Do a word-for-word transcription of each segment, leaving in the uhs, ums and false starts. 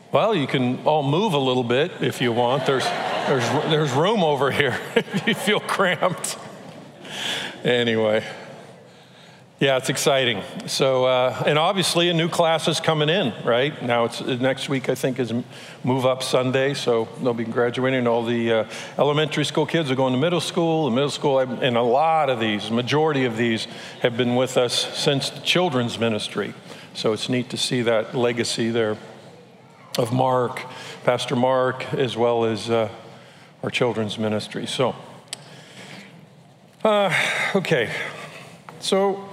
Well, you can all move a little bit if you want. There's, there's, there's room over here if you feel cramped. Anyway, yeah, it's exciting. So, uh, and obviously a new class is coming in, right? Now it's next week, I think, is Move Up Sunday. So they'll be graduating. All the uh, elementary school kids are going to middle school. The middle school, and a lot of these, majority of these have been with us since the children's ministry. So it's neat to see that legacy there of Mark, Pastor Mark, as well as uh, our children's ministry. So, uh, okay, so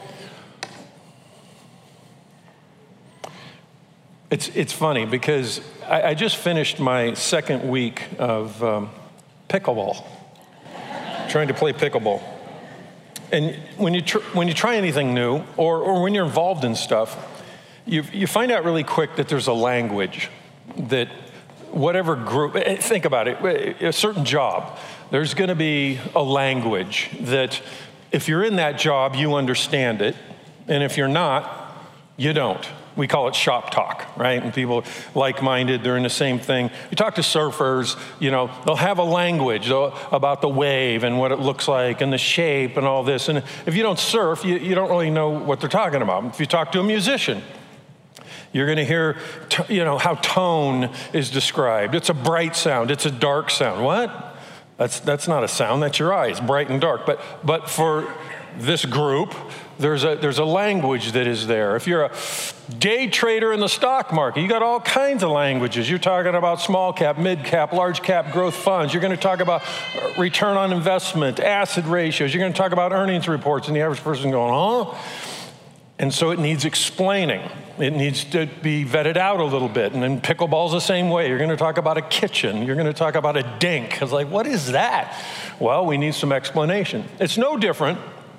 it's it's funny because I, I just finished my second week of um, pickleball, trying to play pickleball. And when you tr- when you try anything new, or or when you're involved in stuff, you you find out really quick that there's a language that whatever group, think about it, a certain job, there's going to be a language that if you're in that job, you understand it. And if you're not, you don't. We call it shop talk, right? And people like-minded, they're in the same thing. You talk to surfers, you know, they'll have a language about the wave and what it looks like and the shape and all this. And if you don't surf, you, you don't really know what they're talking about. If you talk to a musician, you're going to hear, you know, how tone is described. It's a bright sound. It's a dark sound. What? That's that's not a sound. That's your eyes, bright and dark. But but for this group, there's a there's a language that is there. If you're a day trader in the stock market, you got all kinds of languages. You're talking about small cap, mid cap, large cap growth funds. You're going to talk about return on investment, asset ratios. You're going to talk about earnings reports, and the average person going, huh? And so it needs explaining. It needs to be vetted out a little bit. And then pickleball's the same way. You're going to talk about a kitchen. You're going to talk about a dink. It's like, what is that? Well, we need some explanation. It's no different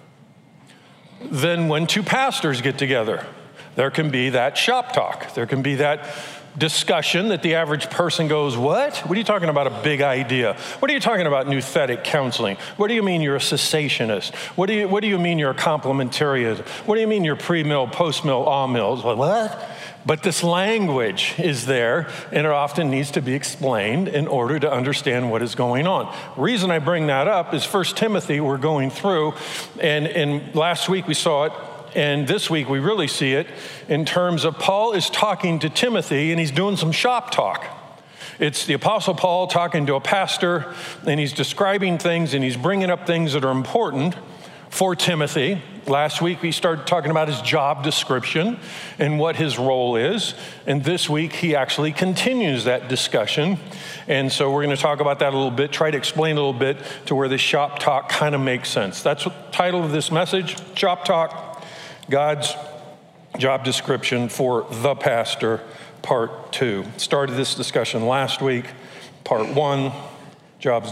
than when two pastors get together. There can be that shop talk. There can be that discussion that the average person goes, what? What are you talking about, a big idea? What are you talking about, nouthetic counseling? What do you mean you're a cessationist? What do you What do you mean you're a complementarian? What do you mean you're pre-mill, post-mill, all-mills? What? But this language is there, and it often needs to be explained in order to understand what is going on. The reason I bring that up is First Timothy we're going through, and, and last week we saw it, and this week we really see it in terms of Paul is talking to Timothy and he's doing some shop talk. It's the Apostle Paul talking to a pastor, and he's describing things and he's bringing up things that are important for Timothy. Last week we started talking about his job description and what his role is. And this week he actually continues that discussion. And so we're going to talk about that a little bit, try to explain a little bit to where the shop talk kind of makes sense. That's what the title of this message, Shop Talk. God's job description for the pastor, part two. Started this discussion last week, part one, job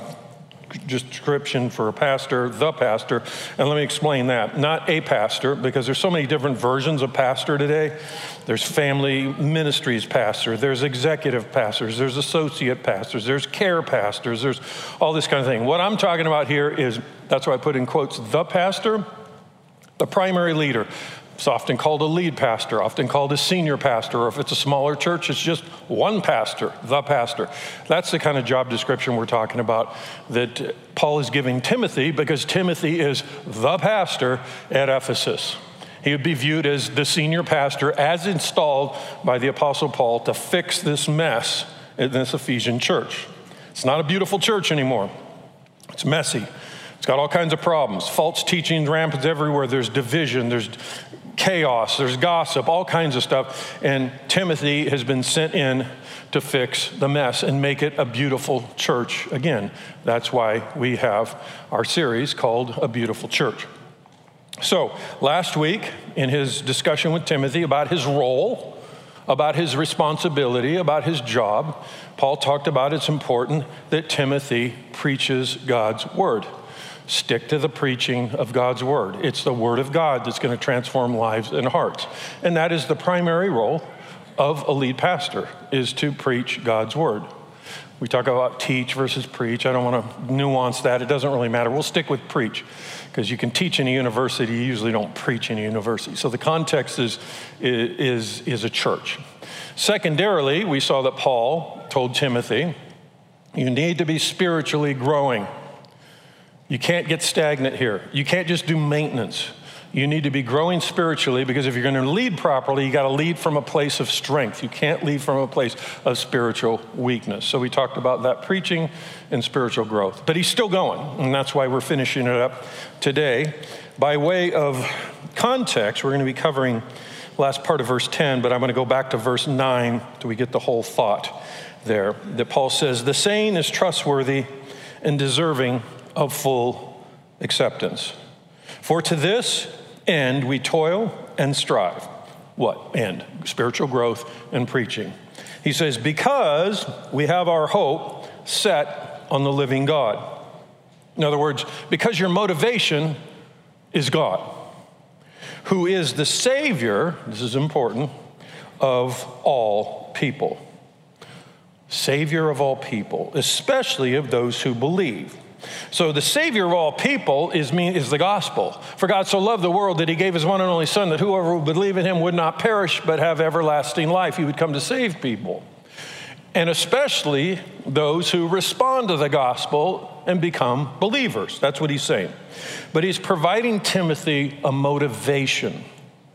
description for a pastor, the pastor. And let me explain that. Not a pastor, because there's so many different versions of pastor today. There's family ministries pastor, there's executive pastors, there's associate pastors, there's care pastors, there's all this kind of thing. What I'm talking about here is, that's why I put in quotes, the pastor, the primary leader. It's often called a lead pastor, often called a senior pastor, or if it's a smaller church, it's just one pastor, the pastor. That's the kind of job description we're talking about that Paul is giving Timothy, because Timothy is the pastor at Ephesus. He would be viewed as the senior pastor as installed by the Apostle Paul to fix this mess in this Ephesian church. It's not a beautiful church anymore. It's messy. It's got all kinds of problems. False teaching rampant everywhere. There's division. There's chaos. There's gossip. All kinds of stuff. And Timothy has been sent in to fix the mess and make it a beautiful church again. That's why we have our series called A Beautiful Church. So last week, in his discussion with Timothy about his role, about his responsibility, about his job, Paul talked about it's important that Timothy preaches God's word. Stick to the preaching of God's word. It's the word of God that's going to transform lives and hearts. And that is the primary role of a lead pastor, is to preach God's word. We talk about teach versus preach. I don't want to nuance that. It doesn't really matter. We'll stick with preach. because you can teach in a university, you usually don't preach in a university. So the context is, is, is a church. Secondarily, we saw that Paul told Timothy, you need to be spiritually growing. You can't get stagnant here. You can't just do maintenance. You need to be growing spiritually, because if you're going to lead properly, you got to lead from a place of strength. You can't lead from a place of spiritual weakness. So we talked about that, preaching and spiritual growth. But he's still going, and that's why we're finishing it up today. By way of context, we're going to be covering the last part of verse ten, but I'm going to go back to verse nine till we get the whole thought there. That Paul says, the saying is trustworthy and deserving of full acceptance. For to this end we toil and strive. What end? Spiritual growth and preaching. He says, because we have our hope set on the living God. In other words, because your motivation is God, who is the Savior, this is important, of all people. Savior of all people, especially of those who believe. So the Savior of all people is, mean, is the gospel. For God so loved the world that he gave his one and only Son, that whoever would believe in him would not perish but have everlasting life. He would come to save people. And especially those who respond to the gospel and become believers. That's what he's saying. But he's providing Timothy a motivation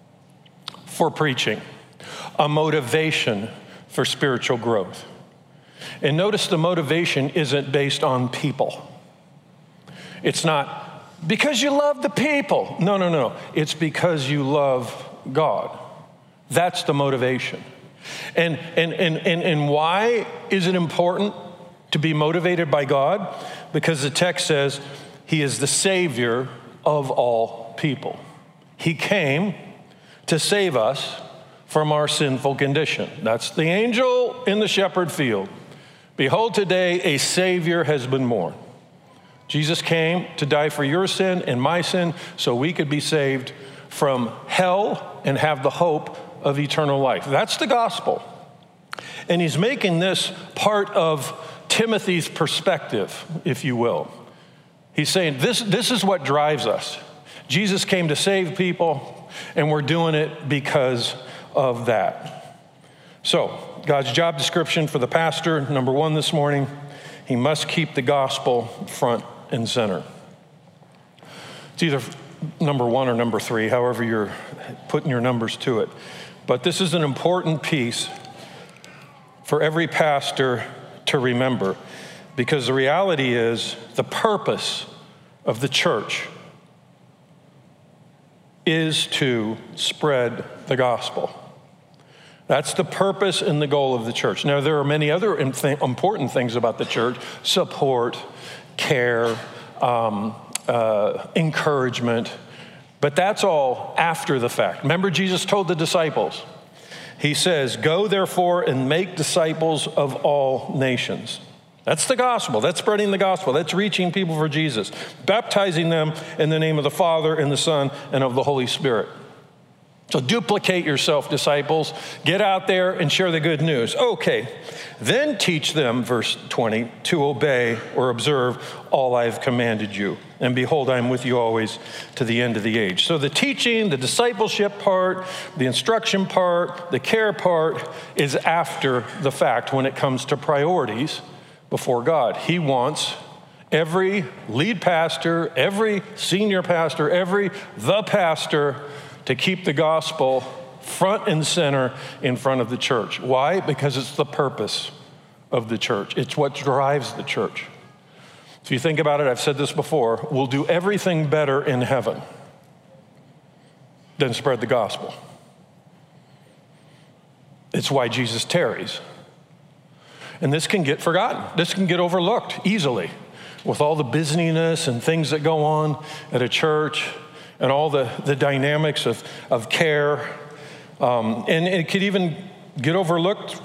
for preaching, a motivation for spiritual growth. And notice the motivation isn't based on people. It's not because you love the people. No, no, no. It's because you love God. That's the motivation. And, and, and, and, and why is it important to be motivated by God? Because the text says he is the Savior of all people. He came to save us from our sinful condition. That's the angel in the shepherd field. Behold, today a Savior has been born. Jesus came to die for your sin and my sin so we could be saved from hell and have the hope of eternal life. That's the gospel. And he's making this part of Timothy's perspective, if you will. He's saying this, this is what drives us. Jesus came to save people, and we're doing it because of that. So, God's job description for the pastor, number one this morning, he must keep the gospel front and center. It's either number one or number three, however you're putting your numbers to it. But this is an important piece for every pastor to remember, because the reality is the purpose of the church is to spread the gospel. That's the purpose and the goal of the church. Now, there are many other important things about the church: support, care, um, uh, encouragement, but that's all after the fact. Remember, Jesus told the disciples, he says, go therefore and make disciples of all nations. That's the gospel. That's spreading the gospel. That's reaching people for Jesus, baptizing them in the name of the Father and the Son and of the Holy Spirit. So duplicate yourself, disciples. Get out there and share the good news. Okay, then teach them, verse twenty, to obey or observe all I've commanded you. And behold, I'm with you always to the end of the age. So the teaching, the discipleship part, the instruction part, the care part is after the fact when it comes to priorities before God. He wants every lead pastor, every senior pastor, every the pastor to keep the gospel front and center in front of the church. Why? Because it's the purpose of the church. It's what drives the church. If you think about it, I've said this before, we'll do everything better in heaven than spread the gospel. It's why Jesus tarries. And this can get forgotten. This can get overlooked easily with all the busyness and things that go on at a church, and all the, the dynamics of, of care. Um, and it could even get overlooked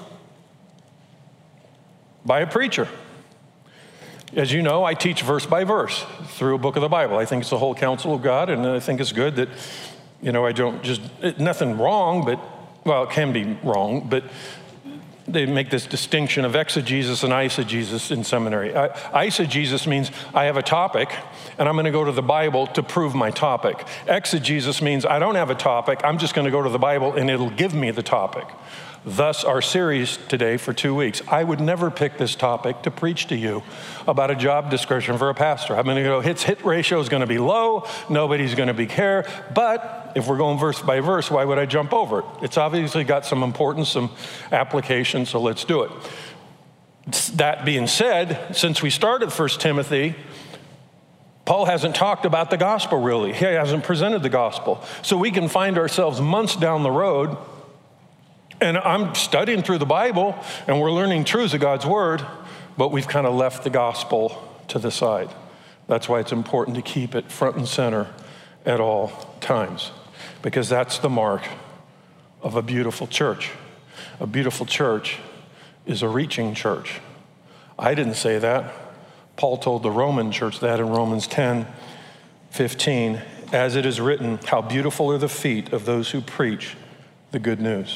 by a preacher. As you know, I teach verse by verse through a book of the Bible. I think it's the whole counsel of God, and I think it's good that, you know, I don't just, it, nothing wrong, but, well, it can be wrong, but they make this distinction of exegesis and eisegesis in seminary. I, eisegesis means I have a topic, and I'm going to go to the Bible to prove my topic. Exegesis means I don't have a topic, I'm just going to go to the Bible, and it'll give me the topic. Thus, our series today for two weeks. I would never pick this topic to preach to you about a job description for a pastor. I'm going to go, his hit ratio is going to be low, nobody's going to be care, but if we're going verse by verse, why would I jump over it? It's obviously got some importance, some application, so let's do it. That being said, since we started First Timothy, Paul hasn't talked about the gospel really. He hasn't presented the gospel. So we can find ourselves months down the road, and I'm studying through the Bible, and we're learning truths of God's word, but we've kind of left the gospel to the side. That's why it's important to keep it front and center at all times, because that's the mark of a beautiful church. A beautiful church is a reaching church. I didn't say that. Paul told the Roman church that in Romans ten fifteen, as it is written, how beautiful are the feet of those who preach the good news.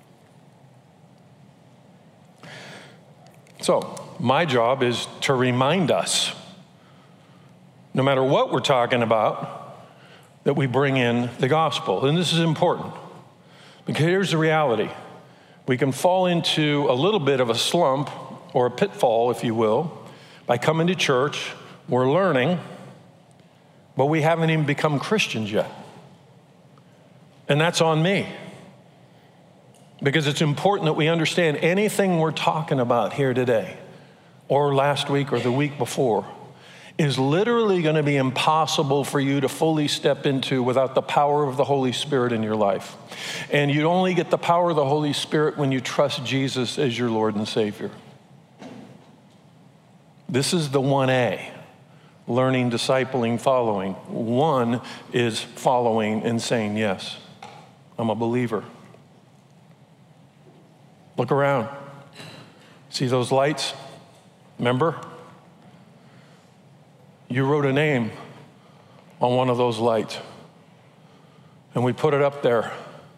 So, my job is to remind us, no matter what we're talking about, that we bring in the gospel. And this is important, because here's the reality. We can fall into a little bit of a slump, or a pitfall, if you will, by coming to church, we're learning, but we haven't even become Christians yet. And that's on me. Because it's important that we understand anything we're talking about here today, or last week, or the week before, is literally going to be impossible for you to fully step into without the power of the Holy Spirit in your life. And you only get the power of the Holy Spirit when you trust Jesus as your Lord and Savior. This is the one A, learning, discipling, following. One is following and saying, yes, I'm a believer. Look around. See those lights? Remember? You wrote a name on one of those lights, and we put it up there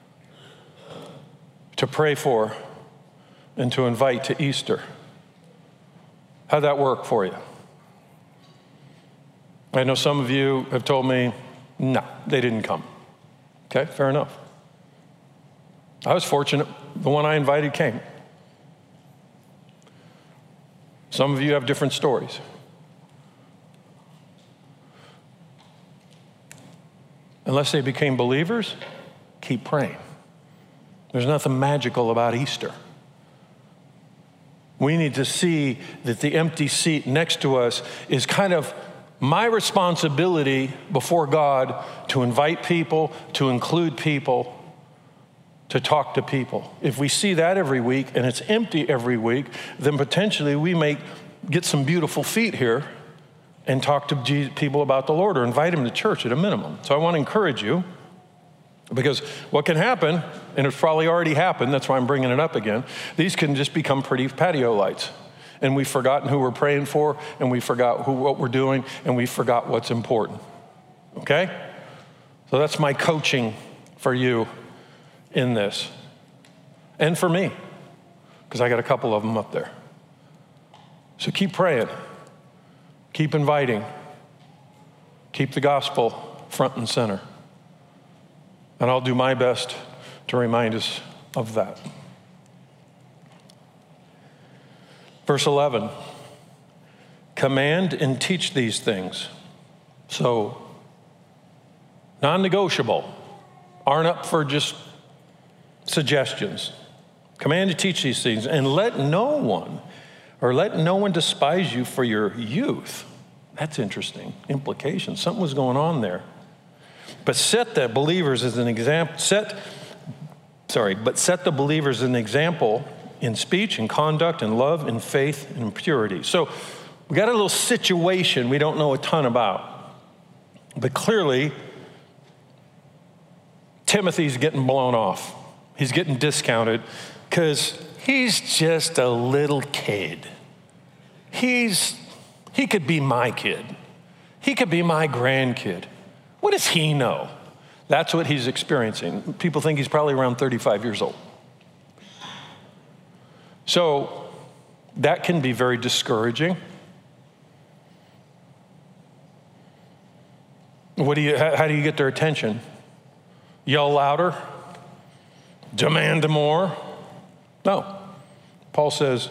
to pray for and to invite to Easter. How'd that work for you? I know some of you have told me, no, they didn't come. Okay, fair enough. I was fortunate. The one I invited came. Some of you have different stories. Unless they became believers, keep praying. There's nothing magical about Easter. We need to see that the empty seat next to us is kind of my responsibility before God to invite people, to include people, to talk to people. If we see that every week and it's empty every week, then potentially we may get some beautiful feet here and talk to people about the Lord or invite them to church at a minimum. So I want to encourage you, because what can happen, and it's probably already happened, that's why I'm bringing it up again, these can just become pretty patio lights. And we've forgotten who we're praying for, and we forgot who, what we're doing, and we forgot what's important. Okay? So that's my coaching for you in this. And for me, because I got a couple of them up there. So keep praying. Keep inviting. Keep the gospel front and center. And I'll do my best to remind us of that. Verse eleven, command and teach these things. So, non-negotiable, aren't up for just suggestions. Command to teach these things, and let no one, or let no one despise you for your youth. That's interesting implication. Something was going on there. But set the believers as an example, set, sorry, but set the believers as an example in speech and conduct and love and faith and purity. So we got a little situation we don't know a ton about. But clearly, Timothy's getting blown off. He's getting discounted because he's just a little kid. He's, he could be my kid. He could be my grandkid. What does he know? That's what he's experiencing. People think he's probably around thirty-five years old. So that can be very discouraging. What do you, how do you get their attention? Yell louder? Demand more? No. Paul says,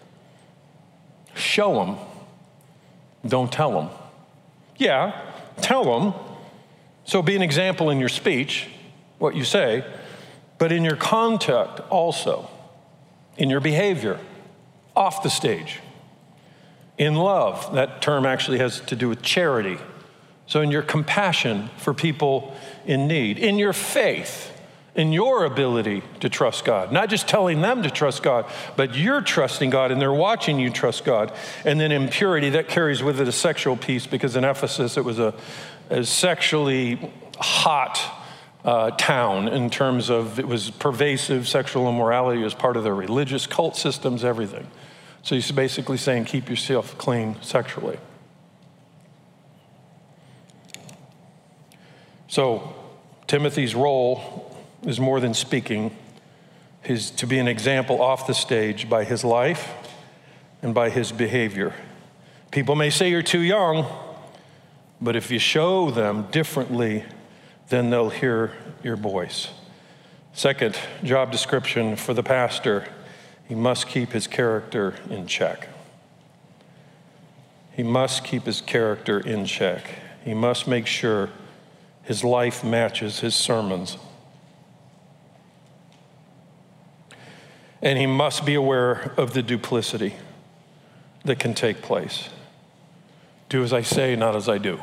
show them, don't tell them. Yeah, tell them. So be an example in your speech, what you say, but in your conduct also, in your behavior, off the stage. In love, that term actually has to do with charity. So in your compassion for people in need, in your faith, in your ability to trust God, not just telling them to trust God, but you're trusting God and they're watching you trust God. And then in purity, that carries with it a sexual piece, because in Ephesus, it was a, a sexually hot uh, town in terms of it was pervasive. Sexual immorality was part of their religious cult systems, everything. So he's basically saying, keep yourself clean sexually. So Timothy's role is more than speaking. He's to be an example off the stage by his life and by his behavior. People may say you're too young, but if you show them differently, then they'll hear your voice. Second job description for the pastor, he must keep his character in check. He must keep his character in check. He must make sure his life matches his sermons. And he must be aware of the duplicity that can take place. Do as I say, not as I do.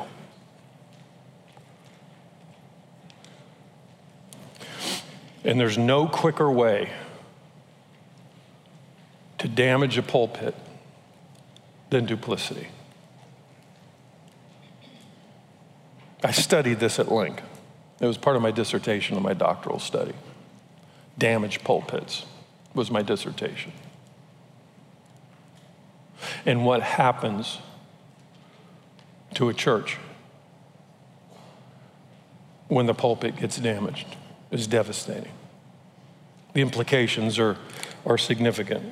And there's no quicker way to damage a pulpit than duplicity. I studied this at length. It was part of my dissertation in my doctoral study. Damaged pulpits was my dissertation. And what happens to a church when the pulpit gets damaged is devastating. The implications are, are significant.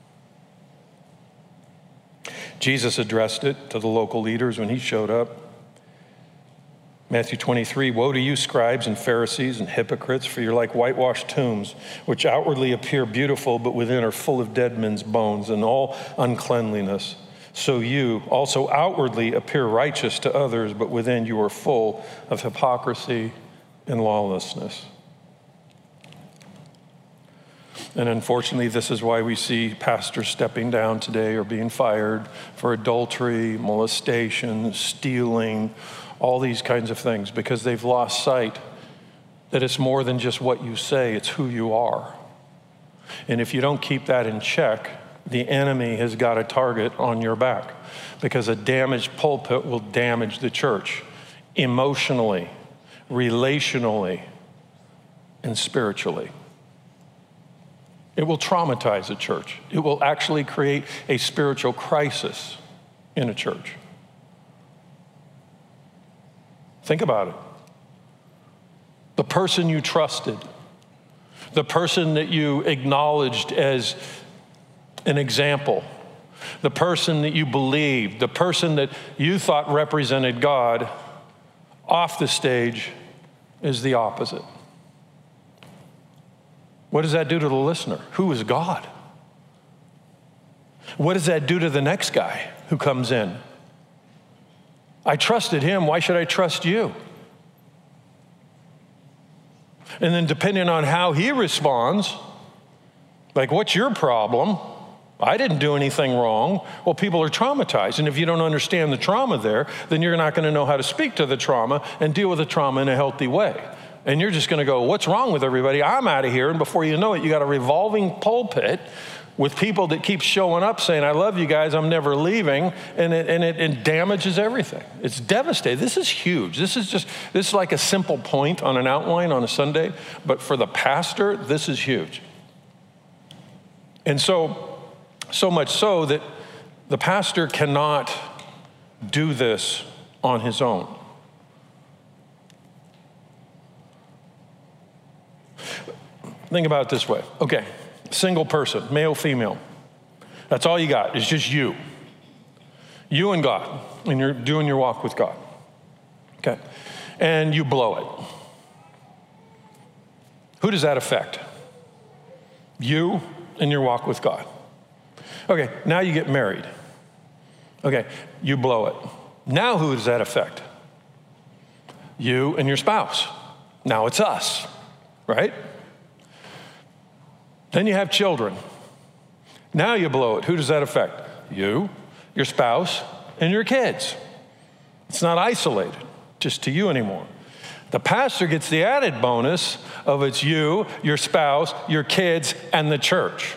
Jesus addressed it to the local leaders when he showed up. Matthew twenty-three, woe to you, scribes and Pharisees and hypocrites, for you're like whitewashed tombs, which outwardly appear beautiful, but within are full of dead men's bones and all uncleanliness. So you also outwardly appear righteous to others, but within you are full of hypocrisy and lawlessness. And unfortunately, this is why we see pastors stepping down today or being fired for adultery, molestation, stealing, all these kinds of things, because they've lost sight that it's more than just what you say, it's who you are. And if you don't keep that in check, the enemy has got a target on your back, because a damaged pulpit will damage the church emotionally, relationally, and spiritually. It will traumatize a church. It will actually create a spiritual crisis in a church. Think about it. The person you trusted, the person that you acknowledged as an example, the person that you believed, the person that you thought represented God, off the stage is the opposite. What does that do to the listener? Who is God? What does that do to the next guy who comes in? I trusted him, why should I trust you? And then depending on how he responds, like, what's your problem? I didn't do anything wrong. Well, people are traumatized. And if you don't understand the trauma there, then you're not going to know how to speak to the trauma and deal with the trauma in a healthy way. And you're just going to go, what's wrong with everybody? I'm out of here. And before you know it, you got a revolving pulpit with people that keep showing up saying, I love you guys, I'm never leaving. And it, and it, it damages everything. It's devastating. This is huge. This is just, this is like a simple point on an outline on a Sunday. But for the pastor, this is huge. And so, so much so that the pastor cannot do this on his own. Think about it this way. Okay, single person, male, female. That's all you got. It's just you. You and God. And you're doing your walk with God. Okay. And you blow it. Who does that affect? You and your walk with God. Okay, now you get married. Okay, you blow it. Now who does that affect? You and your spouse. Now it's us, right? Then you have children. Now you blow it. Who does that affect? You, your spouse, and your kids. It's not isolated just to you anymore. The pastor gets the added bonus of it's you, your spouse, your kids, and the church.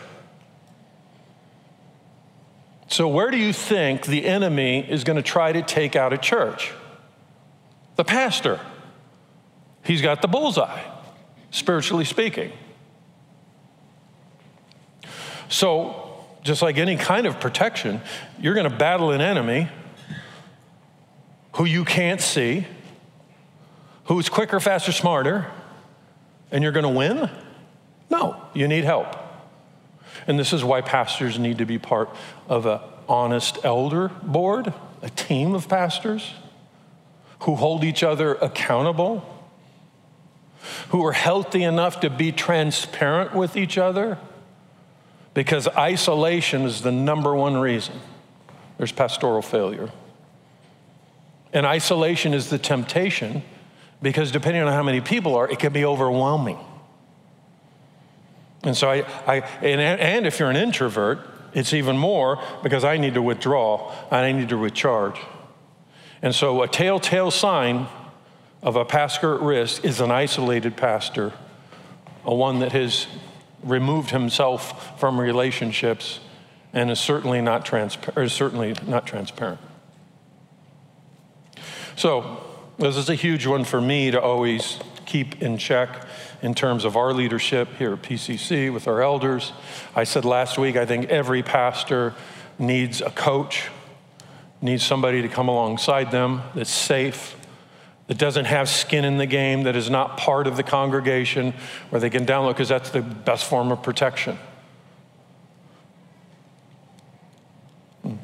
So where do you think the enemy is going to try to take out a church? The pastor. He's got the bullseye, spiritually speaking. So just like any kind of protection, you're going to battle an enemy who you can't see, who's quicker, faster, smarter, and you're going to win? No, you need help. And this is why pastors need to be part of an honest elder board, a team of pastors who hold each other accountable, who are healthy enough to be transparent with each other, because isolation is the number one reason there's pastoral failure. And isolation is the temptation, because depending on how many people are, it can be overwhelming. And so I, I and, and if you're an introvert, it's even more, because I need to withdraw and I need to recharge. And so a telltale sign of a pastor at risk is an isolated pastor, a one that has removed himself from relationships and is certainly not transparent. Is certainly not transparent. So this is a huge one for me to always keep in check in terms of our leadership here at P C C with our elders. I said last week, I think every pastor needs a coach, needs somebody to come alongside them that's safe, that doesn't have skin in the game, that is not part of the congregation, where they can download, because that's the best form of protection. Hmm.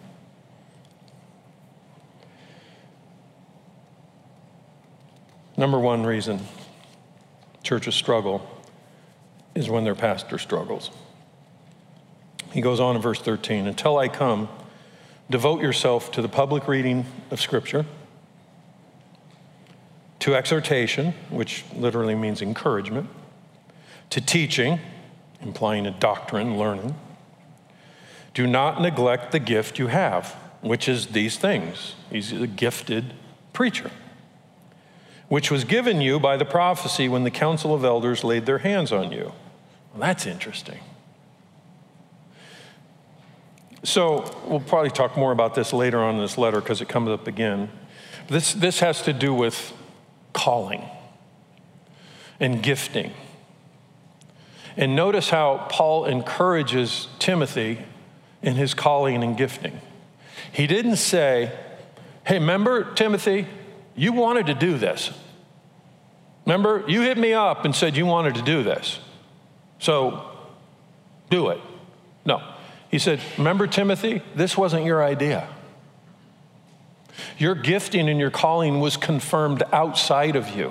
Number one reason churches struggle is when their pastor struggles. He goes on in verse thirteen, until I come, devote yourself to the public reading of Scripture, to exhortation, which literally means encouragement, to teaching, implying a doctrine, learning. Do not neglect the gift you have, which is these things. He's a gifted preacher, which was given you by the prophecy when the council of elders laid their hands on you. Well, that's interesting. So we'll probably talk more about this later on in this letter because it comes up again. This, this has to do with calling and gifting. And notice how Paul encourages Timothy in his calling and gifting. He didn't say, hey, remember, Timothy, you wanted to do this. Remember, you hit me up and said you wanted to do this. So do it. No. He said, remember, Timothy, this wasn't your idea. Your gifting and your calling was confirmed outside of you.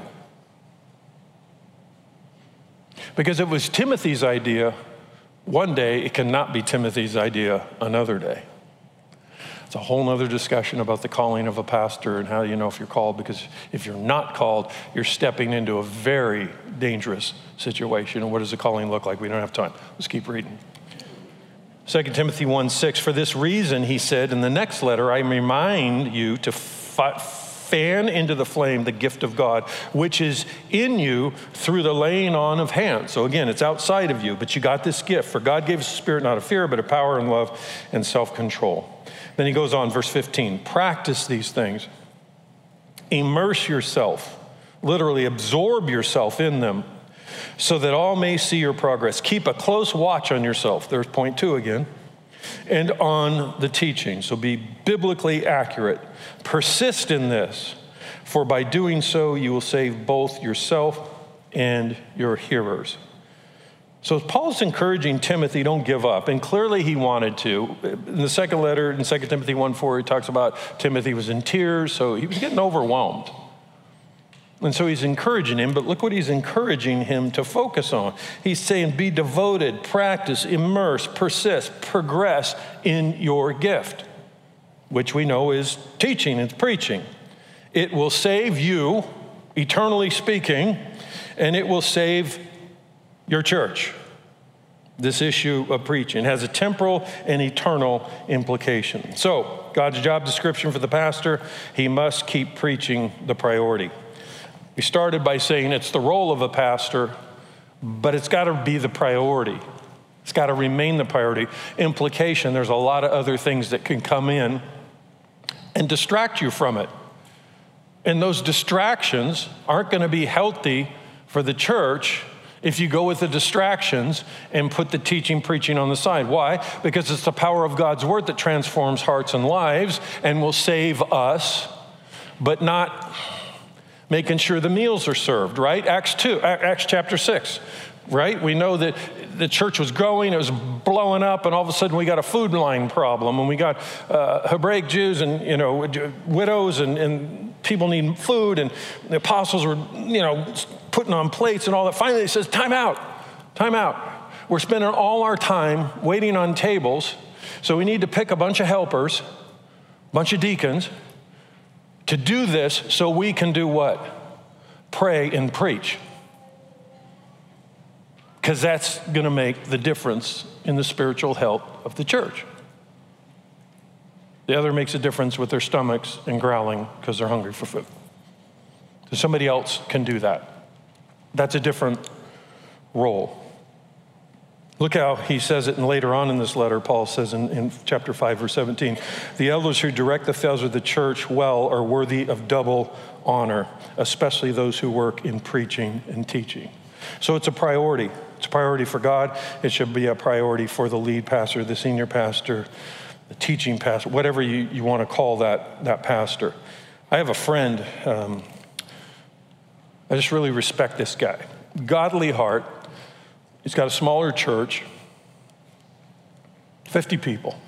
Because it was Timothy's idea one day, it cannot be Timothy's idea another day. It's a whole other discussion about the calling of a pastor and how you know if you're called, because if you're not called, you're stepping into a very dangerous situation. And what does the calling look like? We don't have time. Let's keep reading. Second Timothy one six, for this reason, he said in the next letter, I remind you to f- fan into the flame the gift of God, which is in you through the laying on of hands. So again, it's outside of you, but you got this gift. For God gave us a spirit not of fear, but of power and love and self-control. Then he goes on, verse fifteen, practice these things. Immerse yourself, literally absorb yourself in them, so that all may see your progress. Keep a close watch on yourself. There's point two again. And on the teaching. So be biblically accurate. Persist in this, for by doing so, you will save both yourself and your hearers. So Paul's encouraging Timothy, don't give up. And clearly he wanted to. In the second letter, in Second Timothy one four, he talks about Timothy was in tears, so he was getting overwhelmed. And so he's encouraging him, but look what he's encouraging him to focus on. He's saying, be devoted, practice, immerse, persist, progress in your gift, which we know is teaching and preaching. It will save you, eternally speaking, and it will save your church. This issue of preaching has a temporal and eternal implication. So, God's job description for the pastor, he must keep preaching the priority. We started by saying it's the role of a pastor, but it's got to be the priority. It's got to remain the priority. Implication, there's a lot of other things that can come in and distract you from it. And those distractions aren't going to be healthy for the church if you go with the distractions and put the teaching, preaching on the side. Why? Because it's the power of God's word that transforms hearts and lives and will save us, but not making sure the meals are served, right? Acts two, Acts chapter six, right? We know that the church was growing, it was blowing up, and all of a sudden we got a food line problem, and we got uh, Hebraic Jews and, you know, widows and, and people need food, and the apostles were, you know, putting on plates and all that. Finally, he says, time out, time out. We're spending all our time waiting on tables, so we need to pick a bunch of helpers, a bunch of deacons, to do this so we can do what? Pray and preach. Because that's going to make the difference in the spiritual health of the church. The other makes a difference with their stomachs and growling because they're hungry for food. So somebody else can do that. That's a different role. Look how he says it, and later on in this letter, Paul says in, in chapter five, verse seventeen, the elders who direct the affairs of the church well are worthy of double honor, especially those who work in preaching and teaching. So it's a priority. It's a priority for God. It should be a priority for the lead pastor, the senior pastor, the teaching pastor, whatever you, you want to call that, that pastor. I have a friend, um, I just really respect this guy. Godly heart. He's got a smaller church, fifty people.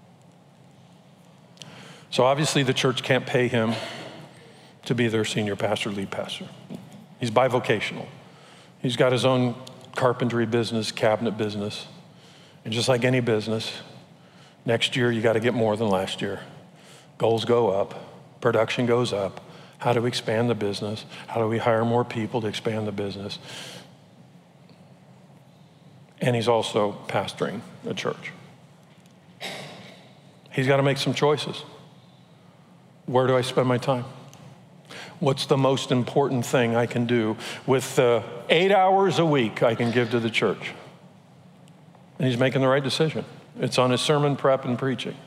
So obviously the church can't pay him to be their senior pastor, lead pastor. He's bivocational. He's got his own carpentry business, cabinet business. And just like any business, next year you got to get more than last year. Goals go up, production goes up. How do we expand the business? How do we hire more people to expand the business? And he's also pastoring a church. He's got to make some choices. Where do I spend my time? What's the most important thing I can do with the eight hours a week I can give to the church? And he's making the right decision. It's on his sermon prep and preaching.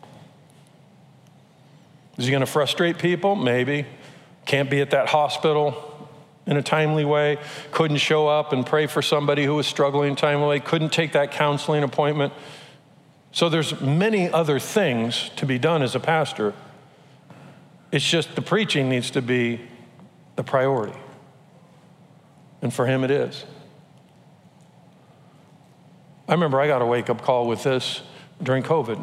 Is he going to frustrate people? Maybe. Can't be at that hospital in a timely way, couldn't show up and pray for somebody who was struggling in a timely way, couldn't take that counseling appointment. So there's many other things to be done as a pastor. It's just the preaching needs to be the priority. And for him it is. I remember I got a wake-up call with this during COVID,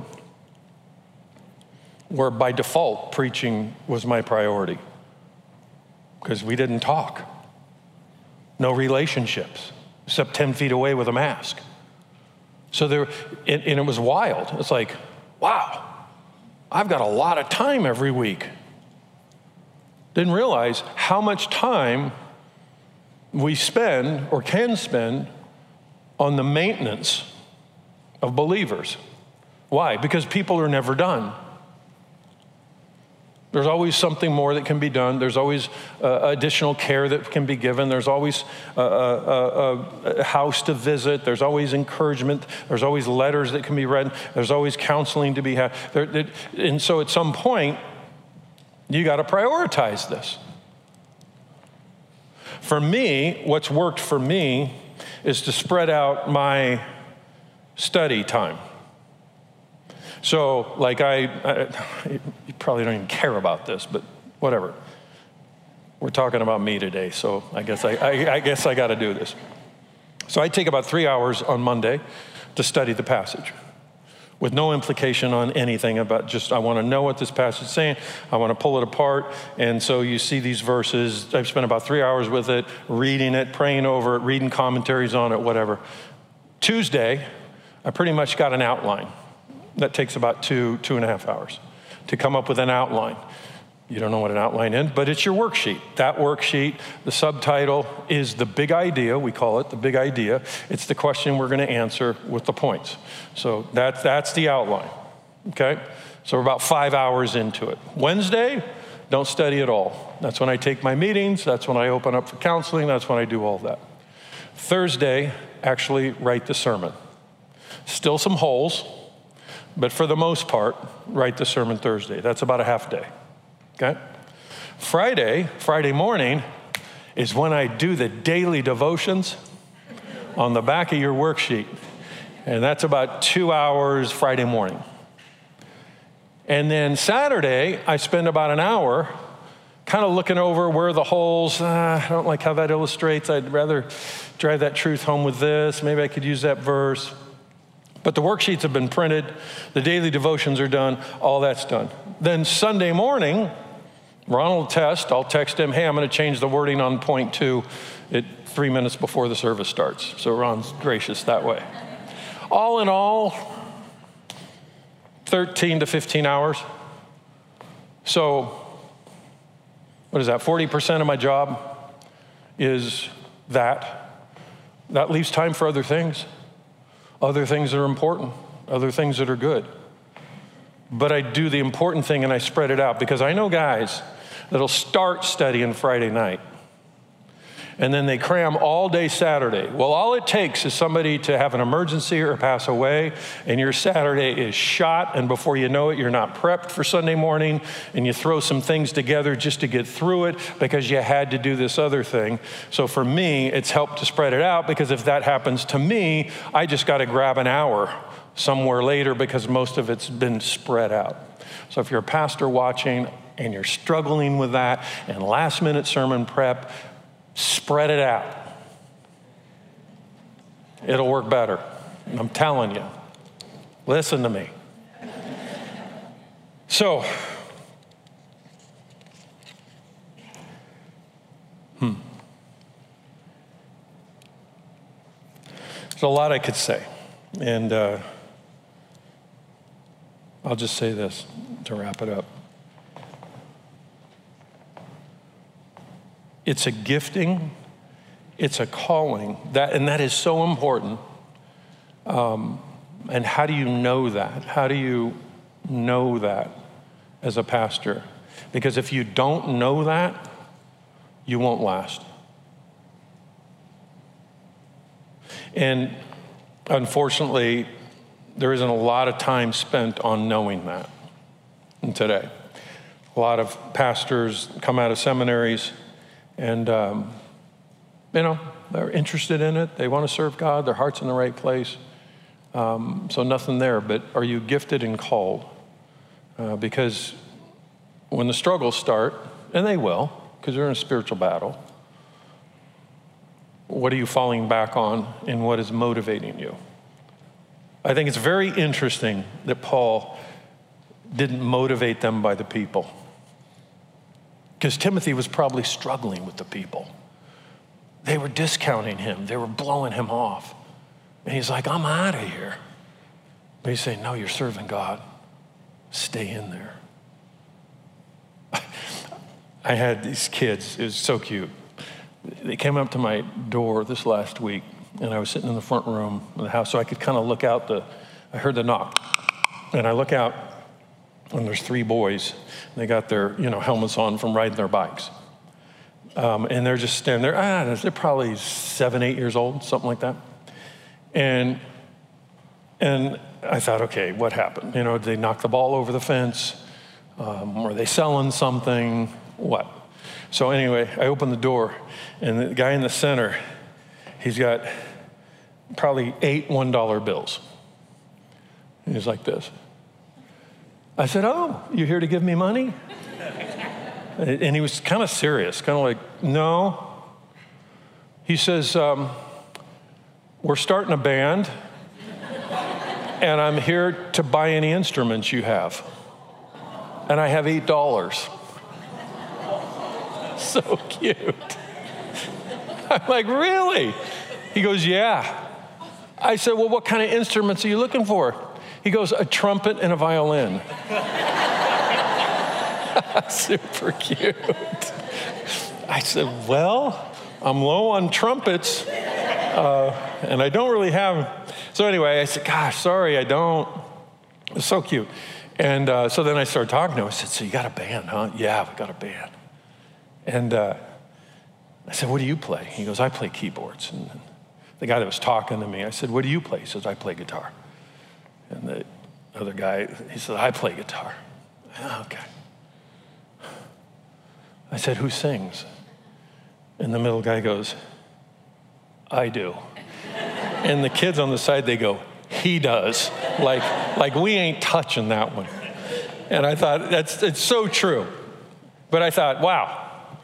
where by default preaching was my priority. Because we didn't talk. No relationships, except ten feet away with a mask. So there, and, and it was wild. It's like, wow, I've got a lot of time every week. Didn't realize how much time we spend or can spend on the maintenance of believers. Why? Because people are never done. There's always something more that can be done. There's always uh, additional care that can be given. There's always a, a, a house to visit. There's always encouragement. There's always letters that can be read. There's always counseling to be had. There, and so at some point, you got to prioritize this. For me, what's worked for me is to spread out my study time. So, like I, I, you probably don't even care about this, but whatever. We're talking about me today, so I guess I, I, I guess I got to do this. So I take about three hours on Monday to study the passage with no implication on anything about just, I want to know what this passage is saying. I want to pull it apart. And so you see these verses. I've spent about three hours with it, reading it, praying over it, reading commentaries on it, whatever. Tuesday, I pretty much got an outline. That takes about two, two and a half hours to come up with an outline. You don't know what an outline is, but it's your worksheet. That worksheet, the subtitle is the big idea. We call it the big idea. It's the question we're going to answer with the points. So that, that's the outline, okay? So we're about five hours into it. Wednesday, don't study at all. That's when I take my meetings. That's when I open up for counseling. That's when I do all that. Thursday, actually write the sermon. Still some holes, but for the most part, write the sermon Thursday. That's about a half day. Okay? Friday, Friday morning is when I do the daily devotions on the back of your worksheet. And that's about two hours Friday morning. And then Saturday, I spend about an hour kind of looking over where the holes, uh, I don't like how that illustrates. I'd rather drive that truth home with this. Maybe I could use that verse. But the worksheets have been printed. The daily devotions are done. All that's done. Then Sunday morning, Ron will test. I'll text him, hey, I'm going to change the wording on point two at three minutes before the service starts. So Ron's gracious that way. All in all, thirteen to fifteen hours. So what is that? forty percent of my job is that. That leaves time for other things. Other things that are important. Other things that are good. But I do the important thing and I spread it out because I know guys that'll start studying Friday night and then they cram all day Saturday. Well, all it takes is somebody to have an emergency or pass away and your Saturday is shot, and before you know it, you're not prepped for Sunday morning and you throw some things together just to get through it because you had to do this other thing. So for me, it's helped to spread it out because if that happens to me, I just got to grab an hour somewhere later because most of it's been spread out. So if you're a pastor watching and you're struggling with that and last minute sermon prep, spread it out. It'll work better. I'm telling you. Listen to me. So, hmm. There's a lot I could say. And uh, I'll just say this to wrap it up. It's a gifting, it's a calling, that, and that is so important. Um, and how do you know that? How do you know that as a pastor? Because if you don't know that, you won't last. And unfortunately, there isn't a lot of time spent on knowing that today. A lot of pastors come out of seminaries and, um, you know, they're interested in it. They want to serve God. Their heart's in the right place. Um, so nothing there. But are you gifted and called? Uh, because when the struggles start, and they will, because they're in a spiritual battle, what are you falling back on and what is motivating you? I think it's very interesting that Paul didn't motivate them by the people. Because Timothy was probably struggling with the people. They were discounting him. They were blowing him off. And he's like, I'm out of here. But he's saying, no, you're serving God. Stay in there. I had these kids. It was so cute. They came up to my door this last week, and I was sitting in the front room of the house so I could kind of look out the, I heard the knock. And I look out, and there's three boys. They got their, you know, helmets on from riding their bikes. Um, and they're just standing there. Ah, they're probably seven, eight years old, something like that. And and I thought, okay, what happened? You know, did they knock the ball over the fence? Um, were they selling something? What? So anyway, I opened the door, and the guy in the center, he's got probably eight one-dollar bills. And he's like this. I said, oh, you here to give me money? And he was kind of serious, kind of like, no. He says, um, we're starting a band, and I'm here to buy any instruments you have. And I have eight dollars. So cute. I'm like, really? He goes, yeah. I said, well, what kind of instruments are you looking for? He goes, a trumpet and a violin. Super cute. I said, well, I'm low on trumpets, uh, and I don't really have. So anyway, I said, gosh, sorry, I don't. It's so cute. And uh, so then I started talking to him. I said, so you got a band, huh? Yeah, we got a band. And uh, I said, what do you play? He goes, I play keyboards. And the guy that was talking to me, I said, what do you play? He says, I play guitar. And the other guy, he said, I play guitar. Oh, okay. I said, who sings? And the middle guy goes, I do. And the kids on the side, they go, he does. Like, like we ain't touching that one. And I thought, that's it's so true. But I thought, wow.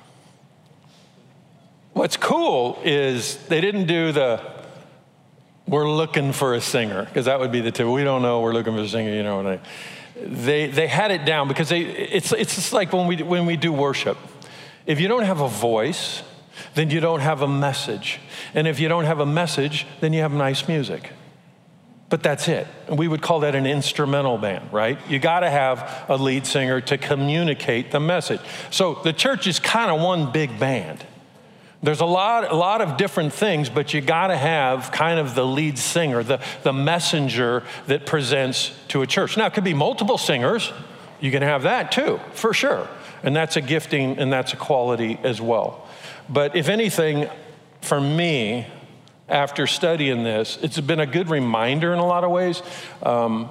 What's cool is they didn't do the, we're looking for a singer, because that would be the tip. We don't know, we're looking for a singer, you know. And I, they they had it down, because they it's it's just like when we when we do worship. If you don't have a voice, then you don't have a message. And if you don't have a message, then you have nice music. But that's it. And we would call that an instrumental band, right? You got to have a lead singer to communicate the message. So the church is kind of one big band. There's a lot, a lot of different things, but you got to have kind of the lead singer, the, the messenger that presents to a church. Now, it could be multiple singers. You can have that too, for sure. And that's a gifting and that's a quality as well. But if anything, for me, after studying this, it's been a good reminder in a lot of ways. Um,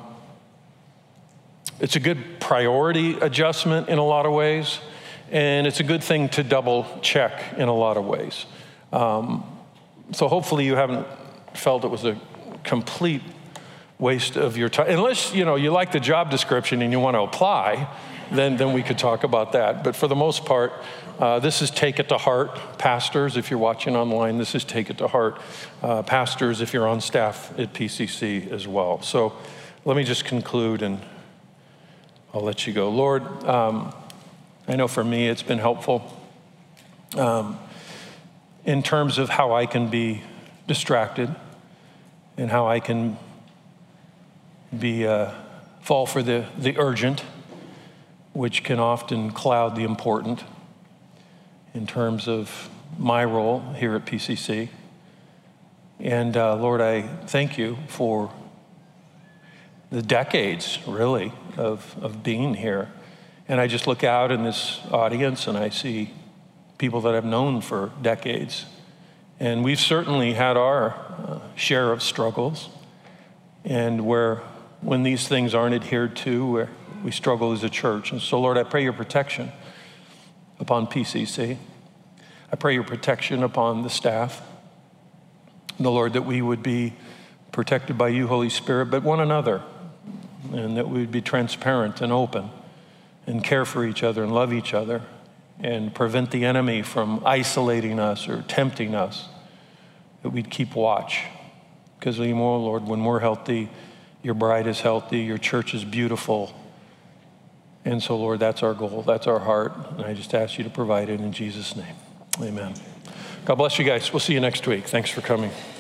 it's a good priority adjustment in a lot of ways. And it's a good thing to double check in a lot of ways. Um, so hopefully you haven't felt it was a complete waste of your time. Unless, you know, you like the job description and you want to apply, then, then we could talk about that. But for the most part, uh, this is Take It to Heart. Pastors, if you're watching online, this is Take It to Heart. Uh, pastors, if you're on staff at P C C as well. So let me just conclude and I'll let you go. Lord, um, I know for me it's been helpful um, in terms of how I can be distracted and how I can be uh, fall for the, the urgent, which can often cloud the important in terms of my role here at P C C. And uh, Lord, I thank you for the decades, really, of, of being here. And I just look out in this audience and I see people that I've known for decades. And we've certainly had our uh, share of struggles. And where when these things aren't adhered to, where we struggle as a church. And so, Lord, I pray your protection upon P C C. I pray your protection upon the staff. And the Lord, that we would be protected by you, Holy Spirit, but one another. And that we would be transparent and open and care for each other and love each other and prevent the enemy from isolating us or tempting us, that we'd keep watch. Because anymore, Lord, when we're healthy, your bride is healthy, your church is beautiful. And so, Lord, that's our goal, that's our heart. And I just ask you to provide it in Jesus' name. Amen. God bless you guys. We'll see you next week. Thanks for coming.